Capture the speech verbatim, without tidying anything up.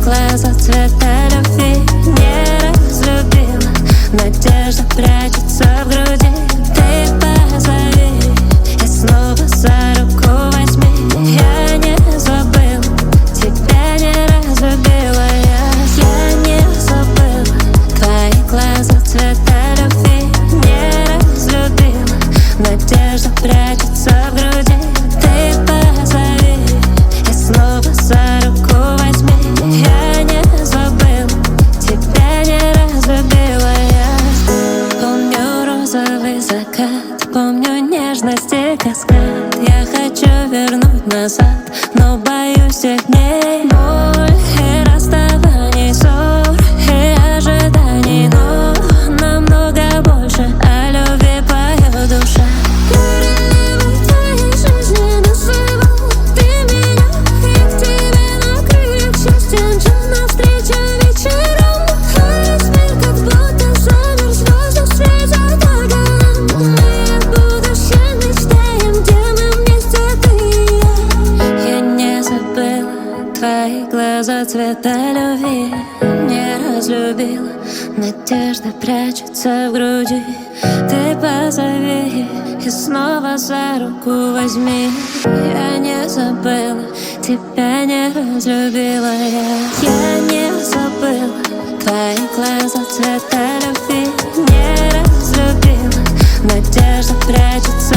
глаза цвета любви не разлюбила. Надежда прячется в груди. Ты позови и снова за руку возьми. Я не забыла, тебя не разлюбила я. Я не забыла твои глаза цвета любви не разлюбила. Надежда прячется в груди. Ты позови и снова за руку возьми. Я не забыла, тебя не разлюбила я. Помню розовый закат, помню нежности каскад. Я хочу вернуть назад, но боюсь тех дней. Боль и расставаний, ссор и ожиданий, но намного больше о любви поет душа. Королева твоей жизни называл ты меня. Я к тебе на крыльях счастья мчу навстречу вечером. Весь мир как будто замер, звезды светят огонь. Мы в будущем мечтаем, где мы вместе, ты и я. Я не забыла твои глаза цвета любви не разлюбила. Надежда прячется в груди. Ты позови и снова за руку возьми. Я не забыла, тебя не разлюбила я. Я не забыла твои глаза цвета любви не разлюбила. Надежда прячется